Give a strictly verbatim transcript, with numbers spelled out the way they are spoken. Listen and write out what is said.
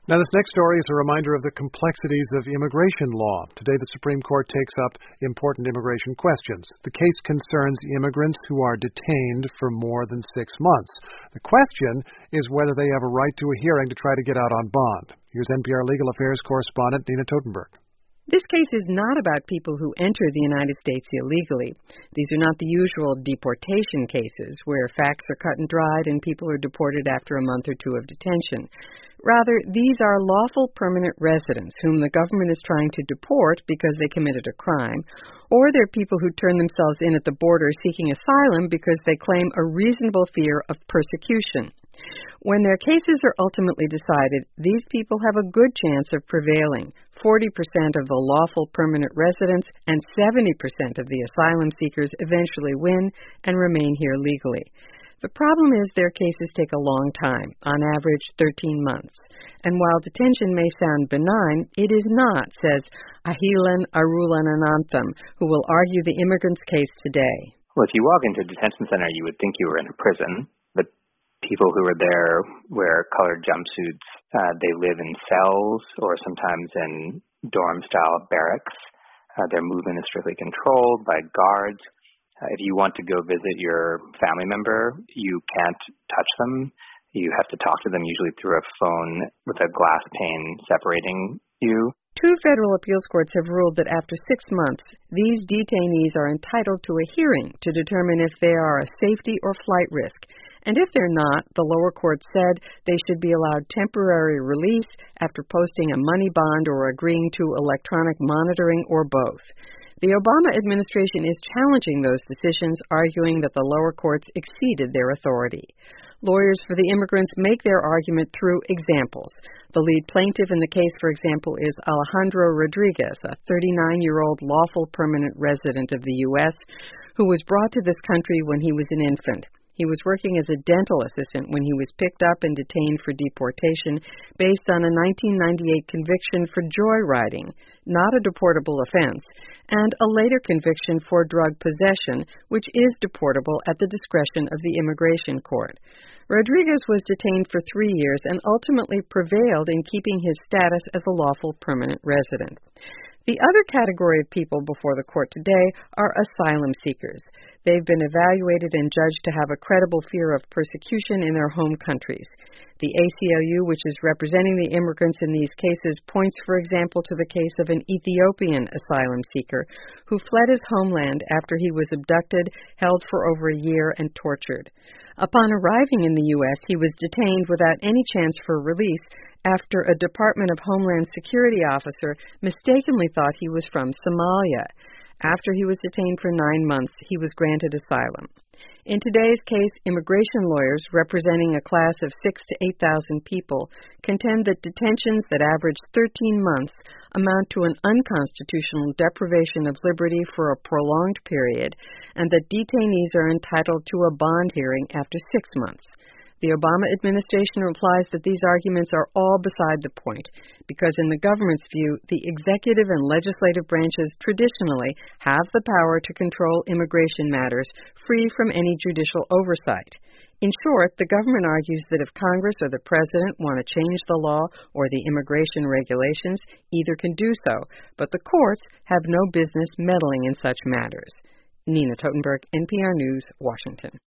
Now, this next story is a reminder of the complexities of immigration law. Today, the Supreme Court takes up important immigration questions. The case concerns immigrants who are detained for more than six months. The question is whether they have a right to a hearing to try to get out on bond. Here's N P R Legal Affairs correspondent Nina Totenberg. This case is not about people who enter the United States illegally. These are not the usual deportation cases where facts are cut and dried and people are deported after a month or two of detention. Rather, these are lawful permanent residents whom the government is trying to deport because they committed a crime, or they're people who turn themselves in at the border seeking asylum because they claim a reasonable fear of persecution. When their cases are ultimately decided, these people have a good chance of prevailing. forty percent of the lawful permanent residents and seventy percent of the asylum seekers eventually win and remain here legally. The problem is their cases take a long time, on average thirteen months. And while detention may sound benign, it is not, says Ahilan Arulananantham, who will argue the immigrant's case today. Well, if you walk into a detention center, you would think you were in a prison. The people who are there wear colored jumpsuits. Uh, they live in cells or sometimes in dorm-style barracks. Uh, their movement is strictly controlled by guards. Uh, if you want to go visit your family member, you can't touch them. You have to talk to them usually through a phone with a glass pane separating you. Two federal appeals courts have ruled that after six months, these detainees are entitled to a hearing to determine if they are a safety or flight risk. And if they're not, the lower court said they should be allowed temporary release after posting a money bond or agreeing to electronic monitoring or both. The Obama administration is challenging those decisions, arguing that the lower courts exceeded their authority. Lawyers for the immigrants make their argument through examples. The lead plaintiff in the case, for example, is Alejandro Rodriguez, a thirty-nine-year-old lawful permanent resident of the U S who was brought to this country when he was an infant. He was working as a dental assistant when he was picked up and detained for deportation based on a nineteen ninety-eight conviction for joyriding, not a deportable offense, and a later conviction for drug possession, which is deportable at the discretion of the immigration court. Rodriguez was detained for three years and ultimately prevailed in keeping his status as a lawful permanent resident. The other category of people before the court today are asylum seekers. They've been evaluated and judged to have a credible fear of persecution in their home countries. The A C L U, which is representing the immigrants in these cases, points, for example, to the case of an Ethiopian asylum seeker who fled his homeland after he was abducted, held for over a year, and tortured. Upon arriving in the U S, he was detained without any chance for release after a Department of Homeland Security officer mistakenly thought he was from Somalia. After he was detained for nine months, he was granted asylum. In today's case, immigration lawyers representing a class of six to eight thousand people contend that detentions that average thirteen months amount to an unconstitutional deprivation of liberty for a prolonged period, and that detainees are entitled to a bond hearing after six months. The Obama administration replies that these arguments are all beside the point, because in the government's view, the executive and legislative branches traditionally have the power to control immigration matters free from any judicial oversight. In short, the government argues that if Congress or the president want to change the law or the immigration regulations, either can do so, but the courts have no business meddling in such matters. Nina Totenberg, N P R News, Washington.